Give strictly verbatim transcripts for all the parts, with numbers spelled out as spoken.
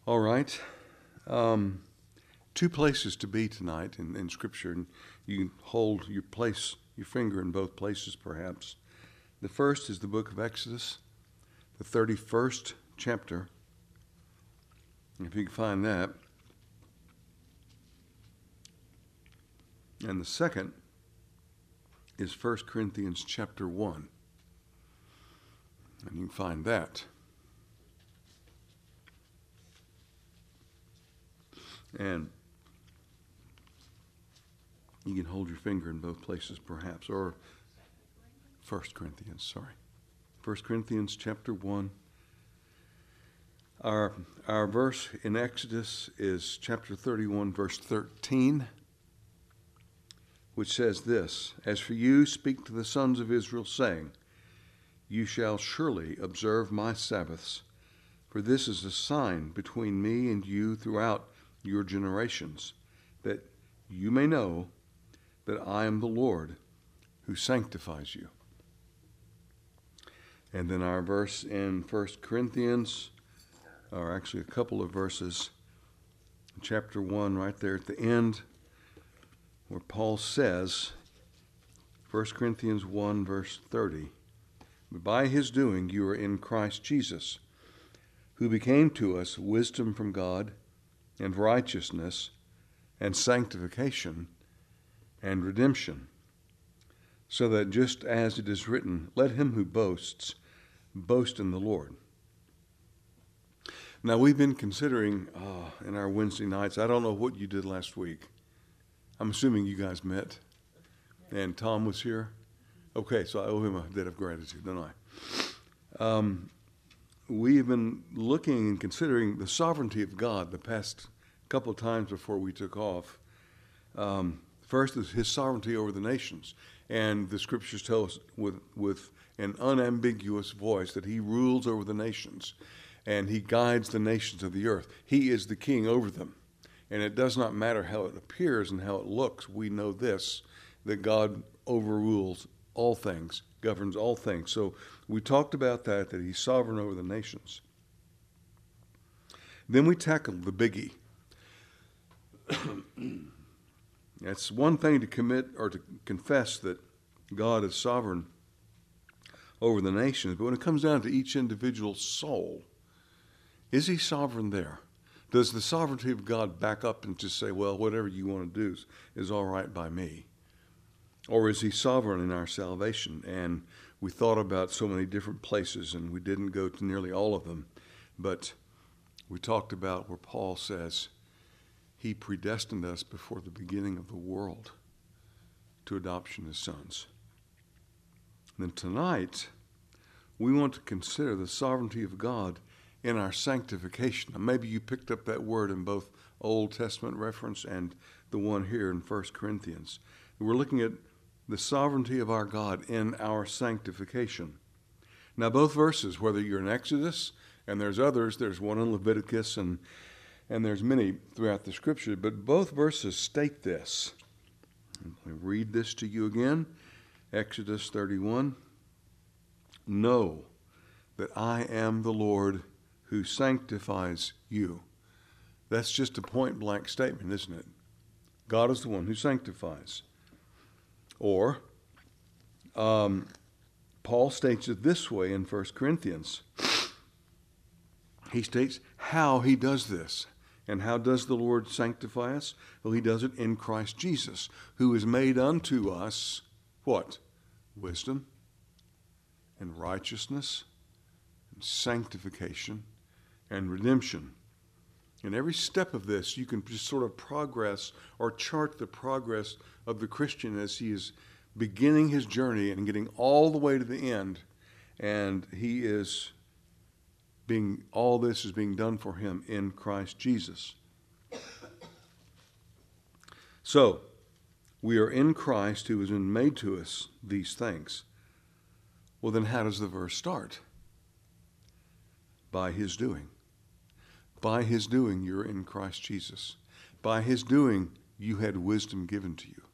All right. Um, two places to be tonight in, in Scripture, and you can hold your place, your finger in both places, perhaps. The first is the book of Exodus, the thirty-first chapter. If you can find that. And the second is First Corinthians chapter one. And you can find that. And you can hold your finger in both places, perhaps, or First Corinthians, sorry. First Corinthians chapter one. Our, our verse in Exodus is chapter thirty-one, verse thirteen, which says this, "As for you, speak to the sons of Israel, saying, you shall surely observe my Sabbaths, for this is a sign between me and you throughout your generations, that you may know that I am the Lord who sanctifies you." And then our verse in First Corinthians, or actually a couple of verses, chapter one, right there at the end, where Paul says, First Corinthians one, verse thirty, "But by his doing you are in Christ Jesus, who became to us wisdom from God, and righteousness, and sanctification, and redemption, so that just as it is written, let him who boasts, boast in the Lord." Now, we've been considering uh, in our Wednesday nights, I don't know what you did last week. I'm assuming you guys met, and Tom was here. Okay, so I owe him a debt of gratitude, don't I? Um, we've been looking and considering the sovereignty of God the past couple of times before we took off. Um, first is his sovereignty over the nations. And the scriptures tell us with, with an unambiguous voice that he rules over the nations and he guides the nations of the earth. He is the king over them. And it does not matter how it appears and how it looks. We know this, that God overrules all things, governs all things. So we talked about that, that he's sovereign over the nations. Then we tackled the biggie. It's one thing to commit or to confess that God is sovereign over the nations, but when it comes down to each individual soul, is he sovereign there? Does the sovereignty of God back up and just say, well, whatever you want to do is, is all right by me? Or is he sovereign in our salvation? And we thought about so many different places, and we didn't go to nearly all of them, but we talked about where Paul says, he predestined us before the beginning of the world to adoption as sons. And then tonight, we want to consider the sovereignty of God in our sanctification. Now, maybe you picked up that word in both Old Testament reference and the one here in First Corinthians. We're looking at the sovereignty of our God in our sanctification. Now, both verses, whether you're in Exodus, and there's others, there's one in Leviticus, and And there's many throughout the scripture, but both verses state this. Let me read this to you again. Exodus thirty-one. "Know that I am the Lord who sanctifies you." That's just a point-blank statement, isn't it? God is the one who sanctifies. Or, um, Paul states it this way in First Corinthians. He states how he does this. And how does the Lord sanctify us? Well, he does it in Christ Jesus, who is made unto us, what? Wisdom and righteousness and sanctification and redemption. In every step of this, you can just sort of progress or chart the progress of the Christian as he is beginning his journey and getting all the way to the end. And he is being, all this is being done for him in Christ Jesus. So, we are in Christ who has been made to us these things. Well, then how does the verse start? By his doing. By his doing, you're in Christ Jesus. By his doing, you had wisdom given to you.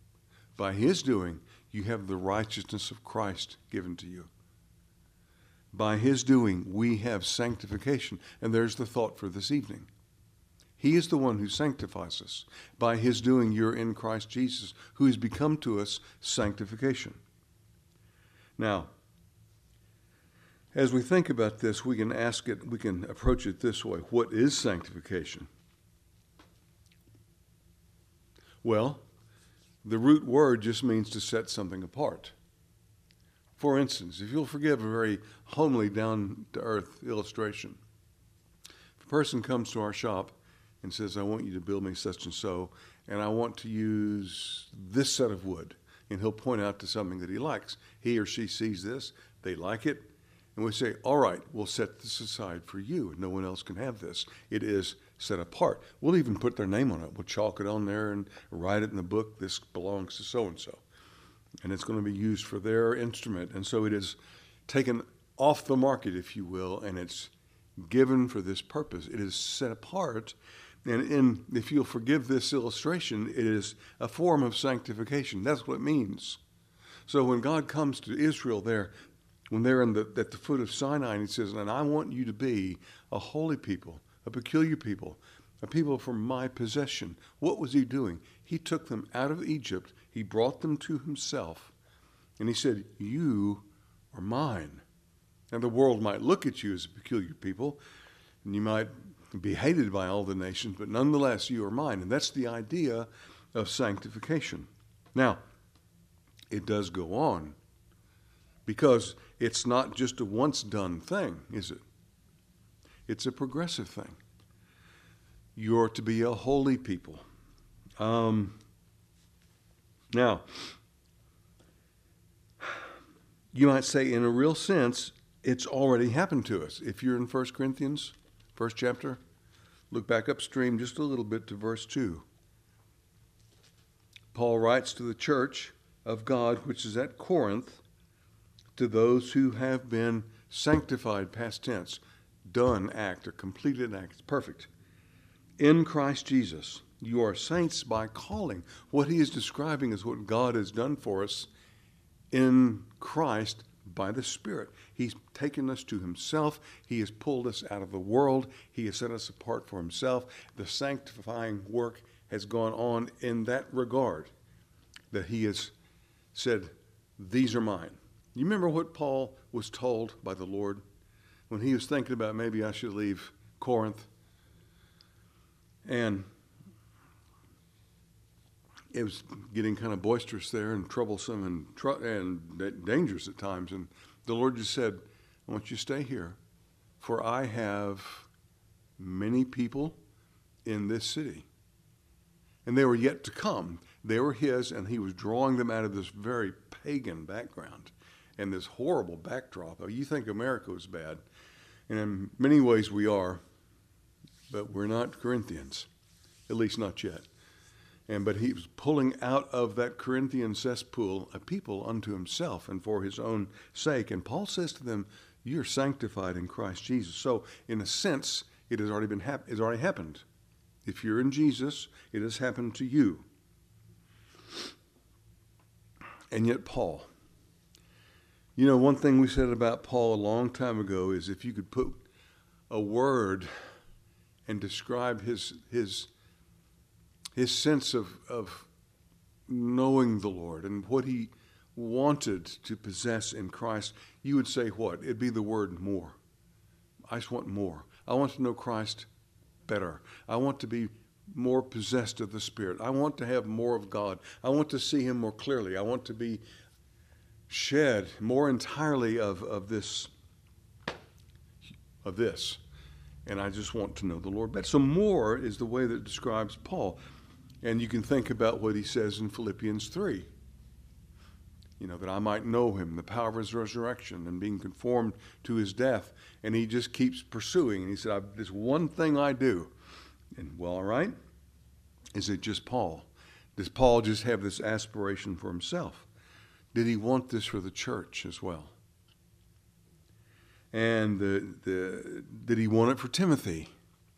By his doing, you have the righteousness of Christ given to you. By his doing, we have sanctification. And there's the thought for this evening. He is the one who sanctifies us. By his doing, you're in Christ Jesus, who has become to us sanctification. Now, as we think about this, we can ask it, we can approach it this way. What is sanctification? Well, the root word just means to set something apart. For instance, if you'll forgive a very homely, down-to-earth illustration. If a person comes to our shop and says, I want you to build me such and so, and I want to use this set of wood, and he'll point out to something that he likes. He or she sees this, they like it, and we say, all right, we'll set this aside for you. No one else can have this. It is set apart. We'll even put their name on it. We'll chalk it on there and write it in the book, this belongs to so-and-so. And it's going to be used for their instrument. And so it is taken off the market, if you will, and it's given for this purpose. It is set apart. And in, if you'll forgive this illustration, it is a form of sanctification. That's what it means. So when God comes to Israel there, when they're in the, at the foot of Sinai, and he says, and I want you to be a holy people, a peculiar people, a people for my possession. What was he doing? He took them out of Egypt. He brought them to himself. And he said, you are mine. And the world might look at you as a peculiar people, and you might be hated by all the nations, but nonetheless, you are mine. And that's the idea of sanctification. Now, it does go on, because it's not just a once-done thing, is it? It's a progressive thing. You're to be a holy people. Um, now, you might say, in a real sense, it's already happened to us. If you're in First Corinthians, first chapter, look back upstream just a little bit to verse two. Paul writes to the church of God, which is at Corinth, to those who have been sanctified, past tense, done act, or completed act. It's perfect. In Christ Jesus, you are saints by calling. What he is describing is what God has done for us in Christ by the Spirit. He's taken us to himself. He has pulled us out of the world. He has set us apart for himself. The sanctifying work has gone on in that regard, that he has said, these are mine. You remember what Paul was told by the Lord when he was thinking about maybe I should leave Corinth? And it was getting kind of boisterous there and troublesome and tr- and dangerous at times. And the Lord just said, I want you to stay here, for I have many people in this city. And they were yet to come. They were his, and he was drawing them out of this very pagan background and this horrible backdrop. You think America was bad, and in many ways we are, but we're not Corinthians, at least not yet. And but he was pulling out of that Corinthian cesspool a people unto himself and for his own sake. And Paul says to them, you're sanctified in Christ Jesus. So in a sense, it has already been hap- it's already happened. If you're in Jesus, it has happened to you. And yet Paul, you know, one thing we said about Paul a long time ago is if you could put a word and describe his his his sense of, of knowing the Lord and what he wanted to possess in Christ, you would say what? It'd be the word more. I just want more. I want to know Christ better. I want to be more possessed of the Spirit. I want to have more of God. I want to see him more clearly. I want to be shed more entirely of, of this of this. And I just want to know the Lord better. So more is the way that describes Paul. And you can think about what he says in Philippians three. You know, that I might know him, the power of his resurrection, and being conformed to his death. And he just keeps pursuing. And he said, this one thing I do. And well, all right. Is it just Paul? Does Paul just have this aspiration for himself? Did he want this for the church as well? And the, the, did he want it for Timothy?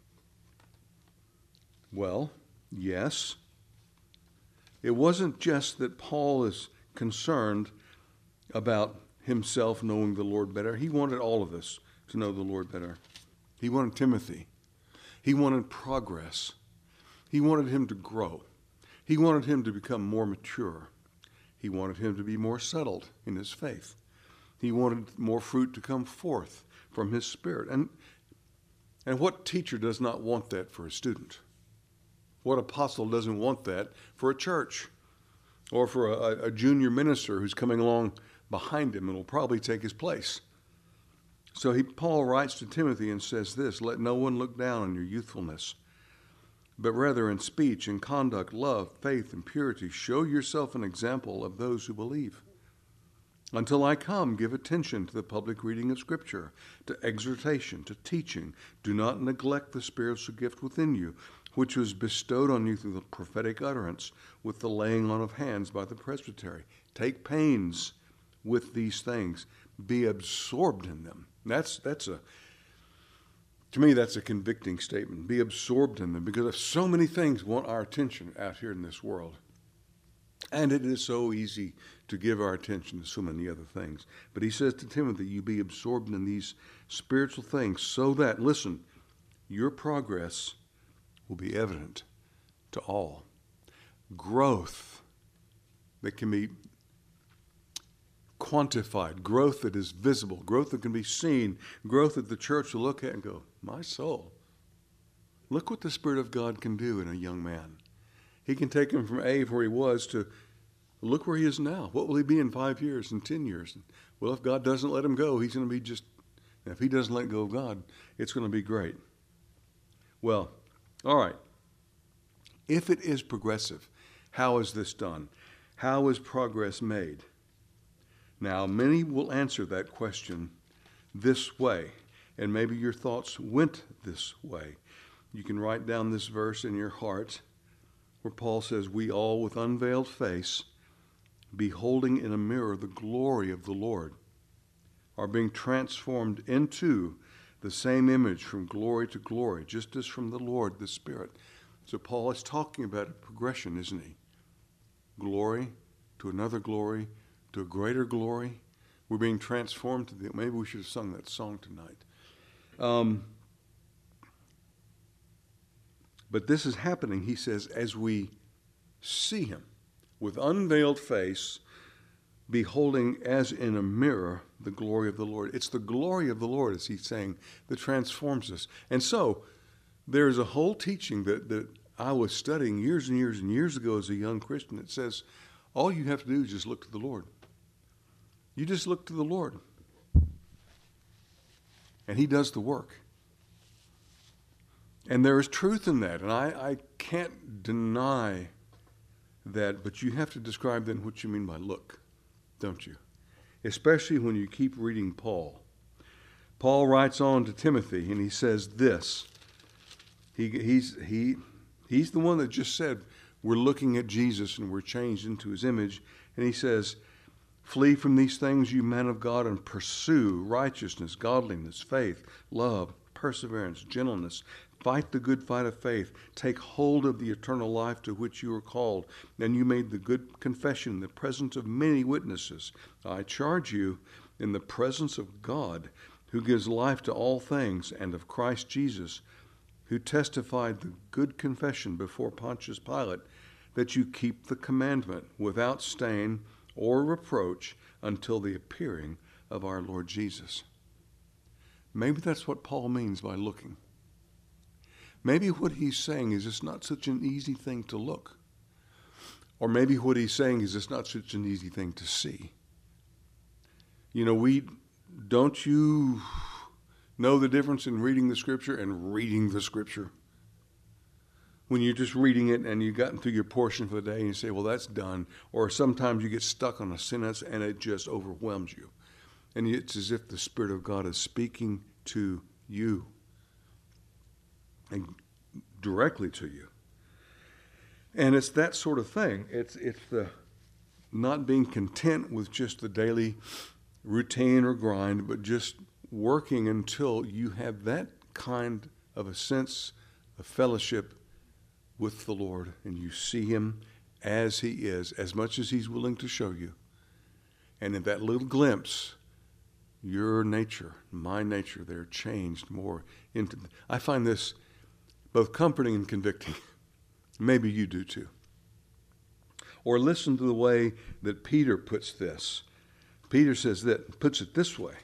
Well, yes. It wasn't just that Paul is concerned about himself knowing the Lord better. He wanted all of us to know the Lord better. He wanted Timothy. He wanted progress. He wanted him to grow. He wanted him to become more mature. He wanted him to be more settled in his faith. He wanted more fruit to come forth from his spirit. And, and what teacher does not want that for a student? What apostle doesn't want that for a church or for a, a junior minister who's coming along behind him and will probably take his place? So he, Paul writes to Timothy and says this, "Let no one look down on your youthfulness, but rather in speech and conduct, love, faith, and purity, show yourself an example of those who believe. Until I come, give attention to the public reading of Scripture, to exhortation, to teaching. Do not neglect the spiritual gift within you, which was bestowed on you through the prophetic utterance with the laying on of hands by the presbytery. Take pains with these things. Be absorbed in them." That's, that's a, to me, that's a convicting statement. Be absorbed in them, because so many things want our attention out here in this world. And it is so easy to give our attention to so many other things. But he says to Timothy, you be absorbed in these spiritual things so that, listen, your progress will be evident to all. Growth that can be quantified, growth that is visible, growth that can be seen, growth that the church will look at and go, my soul, look what the Spirit of God can do in a young man. He can take him from A, where he was, to look where he is now. What will he be in five years and ten years? Well, if God doesn't let him go, he's going to be just, if he doesn't let go of God, it's going to be great. Well, all right. If it is progressive, how is this done? How is progress made? Now, many will answer that question this way, and maybe your thoughts went this way. You can write down this verse in your heart where Paul says, we all with unveiled face, beholding in a mirror the glory of the Lord, are being transformed into the same image from glory to glory, just as from the Lord, the Spirit. So Paul is talking about a progression, isn't he? Glory to another glory, to a greater glory. We're being transformed to the, maybe we should have sung that song tonight. Um, but this is happening, he says, as we see him with unveiled face, beholding as in a mirror the glory of the Lord. It's the glory of the Lord, as he's saying, that transforms us. And so there's a whole teaching that, that I was studying years and years and years ago as a young Christian that says all you have to do is just look to the Lord. You just look to the Lord. And he does the work. And there is truth in that. And I, I can't deny that, but you have to describe then what you mean by look, don't you? Especially when you keep reading Paul. Paul writes on to Timothy, and he says this. He, he's, he, he's the one that just said, we're looking at Jesus and we're changed into his image. And he says, flee from these things, you men of God, and pursue righteousness, godliness, faith, love, perseverance, gentleness. Fight the good fight of faith. Take hold of the eternal life to which you were called. And you made the good confession in the presence of many witnesses. I charge you in the presence of God, who gives life to all things, and of Christ Jesus, who testified the good confession before Pontius Pilate, that you keep the commandment without stain or reproach until the appearing of our Lord Jesus. Maybe that's what Paul means by looking. Maybe what he's saying is it's not such an easy thing to look. Or maybe what he's saying is it's not such an easy thing to see. You know, we, don't you know the difference in reading the Scripture and reading the Scripture? When you're just reading it and you've gotten through your portion for the day and you say, well, that's done. Or sometimes you get stuck on a sentence and it just overwhelms you. And it's as if the Spirit of God is speaking to you and directly to you. And it's that sort of thing. It's, it's the not being content with just the daily routine or grind, but just working until you have that kind of a sense of fellowship with the Lord, and you see him as he is, as much as he's willing to show you. And in that little glimpse, your nature, my nature, they're changed more into. I find this both comforting and convicting. Maybe you do too. Or listen to the way that Peter puts this. Peter says that, puts it this way.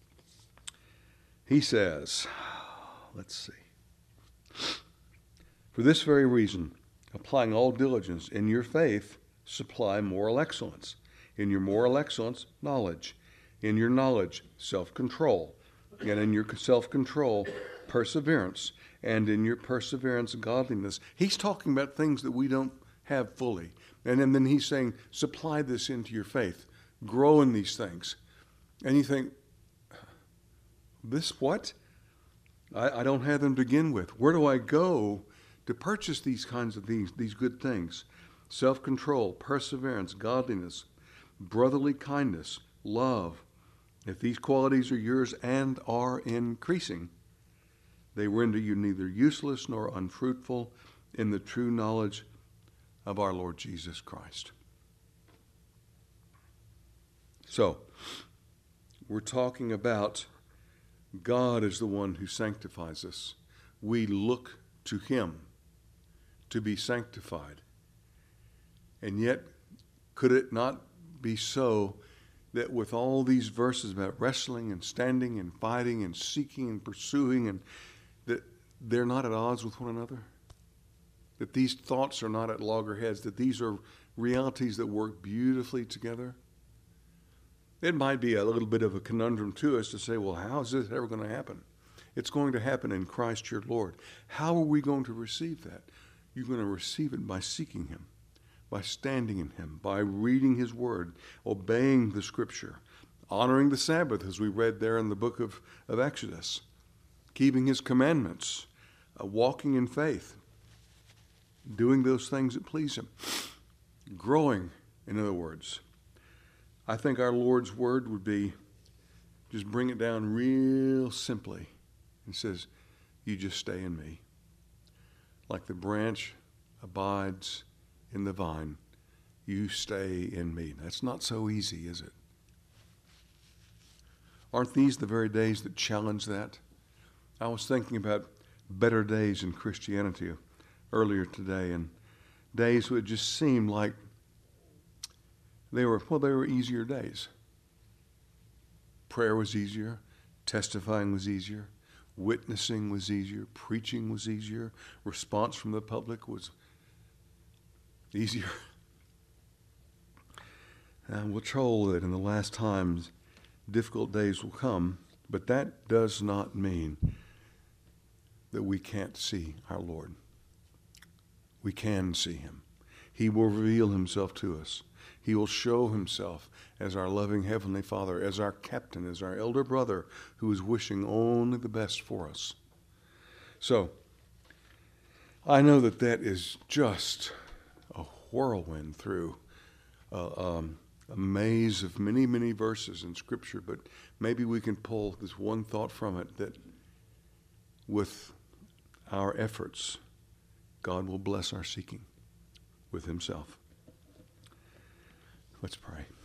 He says, let's see. For this very reason, applying all diligence in your faith, supply moral excellence. In your moral excellence, knowledge. In your knowledge, self-control. And in your self-control, perseverance. And in your perseverance, godliness. He's talking about things that we don't have fully. And then, then he's saying, supply this into your faith. Grow in these things. And you think, this what? I, I don't have them to begin with. Where do I go to purchase these kinds of things, these good things? Self-control, perseverance, godliness, brotherly kindness, love. If these qualities are yours and are increasing, they render you neither useless nor unfruitful in the true knowledge of our Lord Jesus Christ. So, we're talking about God is the one who sanctifies us. We look to him to be sanctified. And yet, could it not be so that with all these verses about wrestling and standing and fighting and seeking and pursuing, and that they're not at odds with one another? That these thoughts are not at loggerheads, that these are realities that work beautifully together? It might be a little bit of a conundrum to us to say, well, how is this ever going to happen? It's going to happen in Christ your Lord. How are we going to receive that? You're going to receive it by seeking him, by standing in him, by reading his word, obeying the scripture, honoring the Sabbath, as we read there in the book of, of Exodus, keeping his commandments, uh, walking in faith, doing those things that please him, growing, in other words. I think our Lord's word would be, just bring it down real simply. It says, you just stay in me. Like the branch abides in the vine, you stay in me. That's not so easy, is it? Aren't these the very days that challenge that? I was thinking about better days in Christianity earlier today, and days would just seem like they were, well, they were easier days. Prayer was easier, testifying was easier, witnessing was easier, preaching was easier, response from the public was easier. And we're told that in the last times, difficult days will come, but that does not mean that we can't see our Lord. We can see him. He will reveal himself to us. He will show himself as our loving Heavenly Father, as our captain, as our elder brother who is wishing only the best for us. So, I know that that is just a whirlwind through a, um, a maze of many, many verses in Scripture, but maybe we can pull this one thought from it, that with our efforts, God will bless our seeking with himself. Let's pray.